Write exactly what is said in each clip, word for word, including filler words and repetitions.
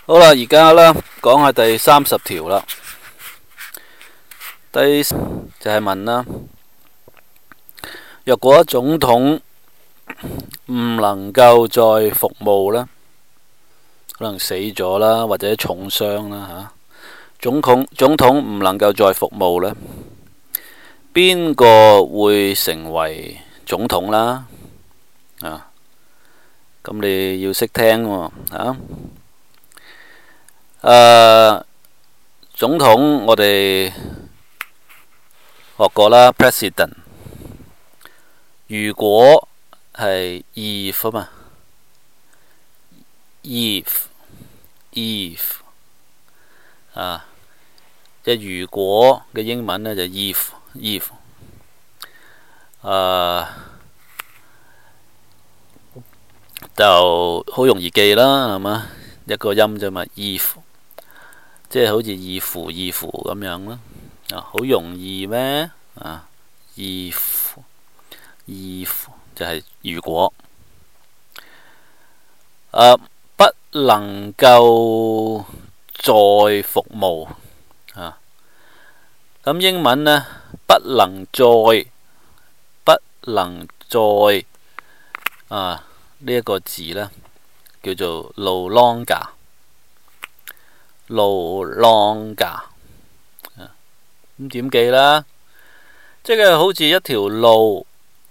好啦，而家咧講下第三十條啦。第就係問啦，若果總統唔能夠再服務啦，可能死咗啦，或者重傷啦吓，總統總統唔能夠再服務啦，邊個會成為總統啦？啊，咁你要識聽喎啊！誒、uh, 總統我哋學過啦 ，President。如果係 if 啊嘛 ，if if 啊，即係如果嘅英文呢就 if if 誒就好容易記啦，係嘛？一個音啫嘛 if。即係好似二符二符咁樣咯，啊，好容易咩？啊，二符二符就係如果，啊，不能夠再服務啊，咁英文呢，不能再不能再啊呢一個字呢，叫做 no longer。no longer 咁點記啦？即係好似一條路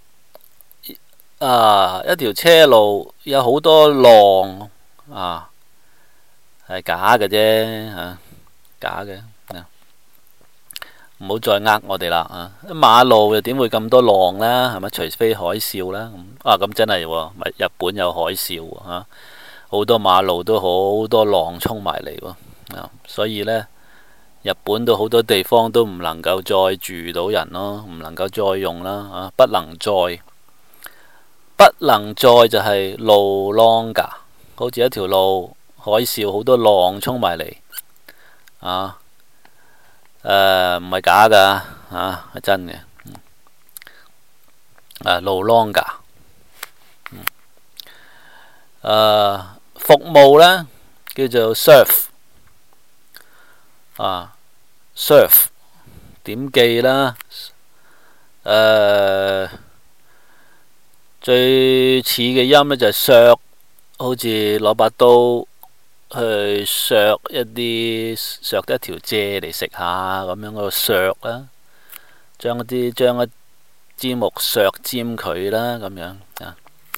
啊，一條車路有好多浪啊，係假嘅啫嚇，假嘅，唔好再呃我哋啦啊！馬路又點會咁多浪啦？係咪？除非海嘯啦咁啊！咁真係喎，咪日本有海嘯嚇，好多馬路都好多浪衝埋嚟喎。所以呢，日本都好多地方都唔能夠再住到人咯，唔能夠再用啦啊！不能再，不能再就係 no longer，好似一條路海嘯，好多浪衝埋嚟啊！誒唔係假噶啊，係真嘅。啊 no longer，誒服務呢，叫做 serve。啊 serve 點記啦？誒、呃、最似嘅音呢就係削，好似攞把刀去削一啲削一條蔗嚟食下咁樣，嗰個削啦，將一啲將一枝木削尖佢啦咁樣啊。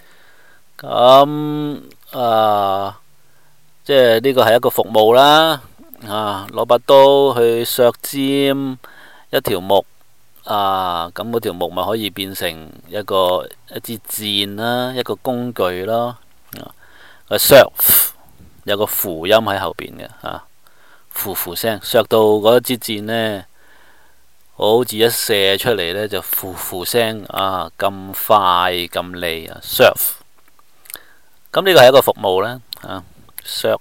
咁啊，即係呢個係一個服務啦。啊！攞把刀去削尖一條木啊，咁嗰條木咪可以變成一個一支箭啦，一個工具咯。啊 serve 有個輔音喺後邊嘅嚇，輔輔聲，削到嗰支箭呢，好似一射出嚟呢，就輔輔聲啊，咁快咁利啊 serve。咁呢個係一個服務啦，啊 serve。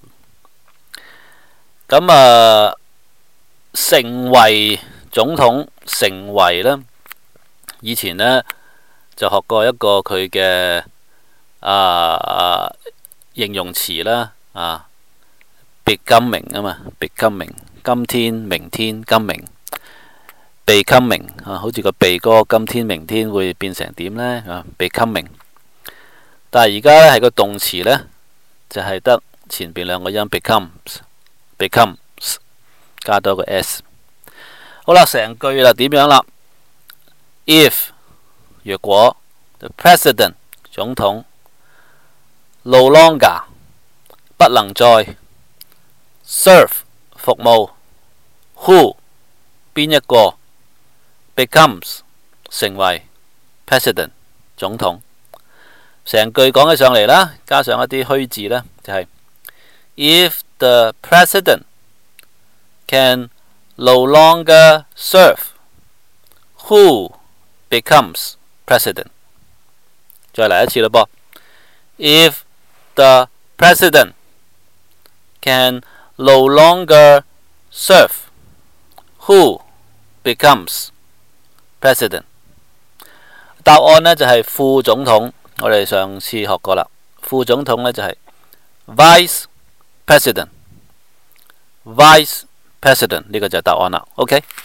咁啊，成為總統，成為呢，以前呢，就學過一個佢嘅啊形容詞啦，啊 becoming 啊嘛 becoming 今天明天今明 becoming 啊，好似個鼻哥今天明天會變成點呢？啊 becoming， 但係而家呢係個動詞呢，就係得前邊兩個音 becomes becomes 加多個 s。 好啦，成句啦，點樣啦？ If 若果 the president 總統 no longer 不能再 serve 服務 who 邊一個 becomes 成為 president 總統，成句講起上嚟啦，加上一啲虛字呢，就係、是、if the president can no longer serve, who becomes president? 再嚟一次啦噃 If the president can no longer serve, who becomes president? 答案呢就係副總統，我哋上次學過啦。副總統呢就係 vice president。 Vice President 呢個就係答案啦。OK。